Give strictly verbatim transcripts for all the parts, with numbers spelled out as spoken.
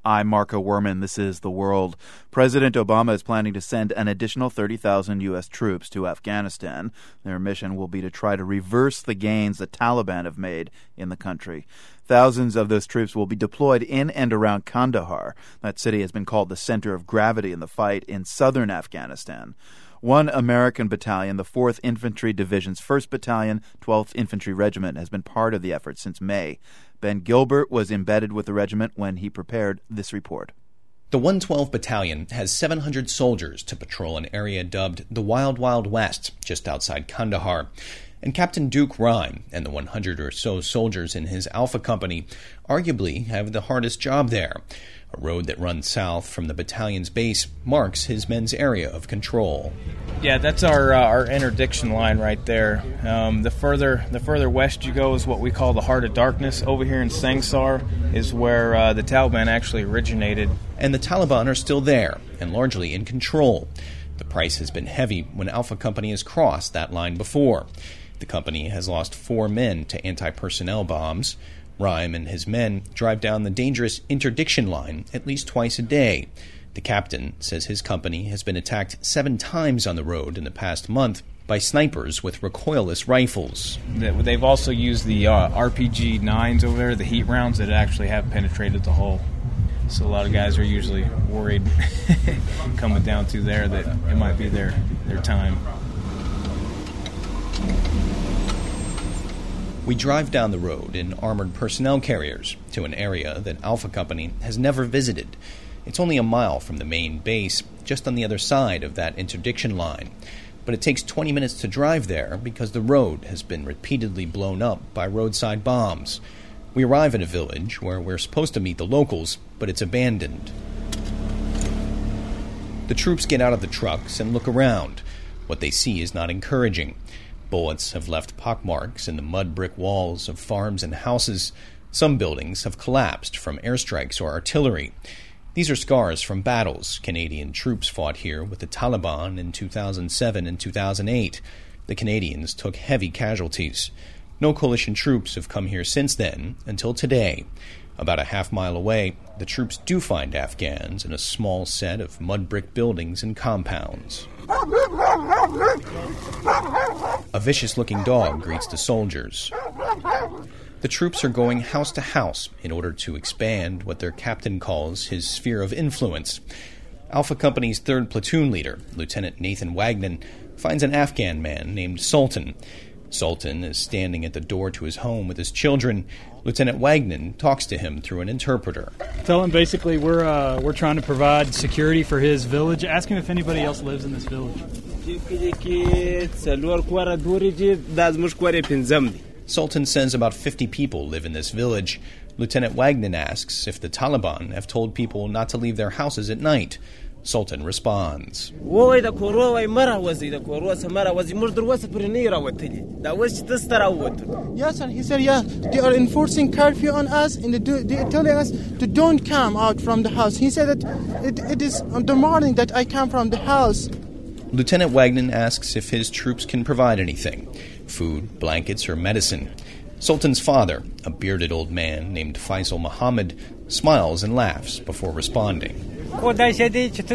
I'm Marco Werman. This is The World. President Obama is planning to send an additional thirty thousand U S troops to Afghanistan. Their mission will be to try to reverse the gains the Taliban have made in the country. Thousands of those troops will be deployed in and around Kandahar. That city has been called the center of gravity in the fight in southern Afghanistan. One American battalion, the fourth Infantry Division's first Battalion, twelfth Infantry Regiment, has been part of the effort since May. Ben Gilbert was embedded with the regiment when he prepared this report. The one twelve Battalion has seven hundred soldiers to patrol an area dubbed the Wild Wild West, just outside Kandahar. And Captain Duke Rhyme and the one hundred or so soldiers in his Alpha Company arguably have the hardest job there. A road that runs south from the battalion's base marks his men's area of control. Yeah, that's our uh, our interdiction line right there. Um, the further the further west you go is what we call the Heart of Darkness. Over here in Sangsar is where uh, the Taliban actually originated. And the Taliban are still there and largely in control. The price has been heavy when Alpha Company has crossed that line before. The company has lost four men to anti-personnel bombs. Rhyme and his men drive down the dangerous interdiction line at least twice a day. The captain says his company has been attacked seven times on the road in the past month by snipers with recoilless rifles. They've also used the uh, R P G nines over there, the heat rounds that actually have penetrated the hull. So a lot of guys are usually worried coming down through there that it might be their, their time. We drive down the road in armored personnel carriers to an area that Alpha Company has never visited. It's only a mile from the main base, just on the other side of that interdiction line. But it takes twenty minutes to drive there because the road has been repeatedly blown up by roadside bombs. We arrive at a village where we're supposed to meet the locals, but it's abandoned. The troops get out of the trucks and look around. What they see is not encouraging. Bullets have left pockmarks in the mud brick walls of farms and houses. Some buildings have collapsed from airstrikes or artillery. These are scars from battles Canadian troops fought here with the Taliban in two thousand seven and two thousand eight. The Canadians took heavy casualties. No coalition troops have come here since then, until today. About a half mile away, the troops do find Afghans in a small set of mud brick buildings and compounds. A vicious-looking dog greets the soldiers. The troops are going house to house in order to expand what their captain calls his sphere of influence. Alpha Company's third platoon leader, Lieutenant Nathan Wagnon, finds an Afghan man named Sultan. Sultan is standing at the door to his home with his children. Lieutenant Wagnon talks to him through an interpreter. Tell him basically we're uh, we're trying to provide security for his village. Ask him if anybody else lives in this village. Sultan says about fifty people live in this village. Lieutenant Wagnon asks if the Taliban have told people not to leave their houses at night. Sultan responds. Yes, and he said, yeah, they are enforcing curfew on us and they are telling us to don't come out from the house. He said that it, it is on the morning that I come from the house. Lieutenant Wagnon asks if his troops can provide anything, food, blankets, or medicine. Sultan's father, a bearded old man named Faisal Muhammad, smiles and laughs before responding. Uh, yes, and he said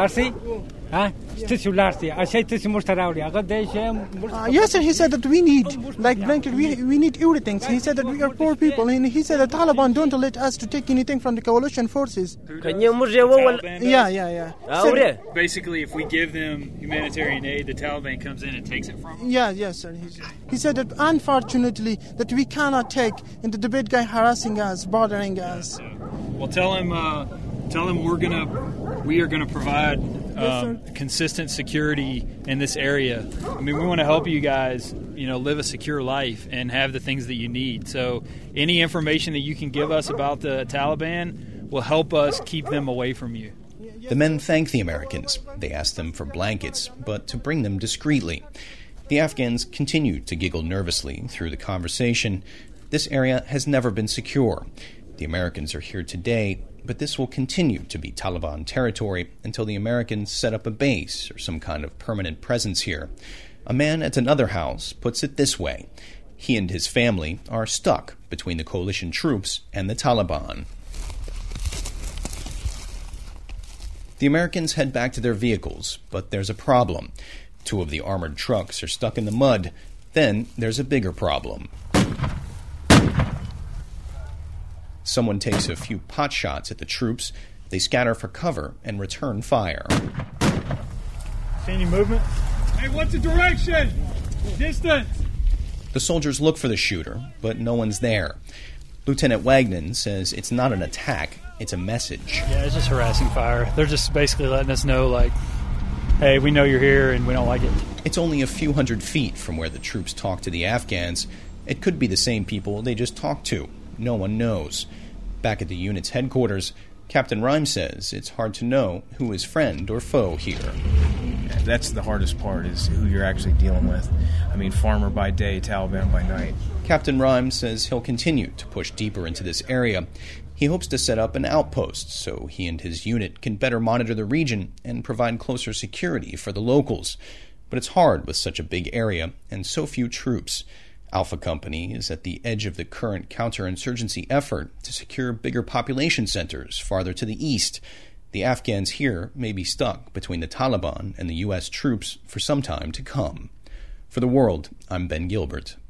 that we need, like blanket, we we need everything. He said that we are poor people, and he said the Taliban don't let us to take anything from the coalition forces. Yeah, yeah, yeah. So basically, if we give them humanitarian aid, the Taliban comes in and takes it from them? Yeah, yes, sir. He, he said that unfortunately that we cannot take, and the bad guy harassing us, bothering us. Well, tell him, uh, tell him we're gonna, we are gonna provide um, yes, consistent security in this area. I mean, we want to help you guys, you know, live a secure life and have the things that you need. So, any information that you can give us about the Taliban will help us keep them away from you. The men thank the Americans. They ask them for blankets, but to bring them discreetly. The Afghans continue to giggle nervously through the conversation. This area has never been secure. The Americans are here today, but this will continue to be Taliban territory until the Americans set up a base or some kind of permanent presence here. A man at another house puts it this way. He and his family are stuck between the coalition troops and the Taliban. The Americans head back to their vehicles, but there's a problem. Two of the armored trucks are stuck in the mud. Then there's a bigger problem. Someone takes a few pot shots at the troops. They scatter for cover and return fire. See any movement? Hey, what's the direction? Distance! The soldiers look for the shooter, but no one's there. Lieutenant Wagnon says it's not an attack, it's a message. Yeah, it's just harassing fire. They're just basically letting us know, like, hey, we know you're here and we don't like it. It's only a few hundred feet from where the troops talk to the Afghans. It could be the same people they just talked to. No one knows. Back at the unit's headquarters, Captain Rhymes says it's hard to know who is friend or foe here. Yeah, that's the hardest part, is who you're actually dealing with. I mean, farmer by day, Taliban by night. Captain Rhymes says he'll continue to push deeper into this area. He hopes to set up an outpost so he and his unit can better monitor the region and provide closer security for the locals. But it's hard with such a big area and so few troops. Alpha Company is at the edge of the current counterinsurgency effort to secure bigger population centers farther to the east. The Afghans here may be stuck between the Taliban and the U S troops for some time to come. For The World, I'm Ben Gilbert.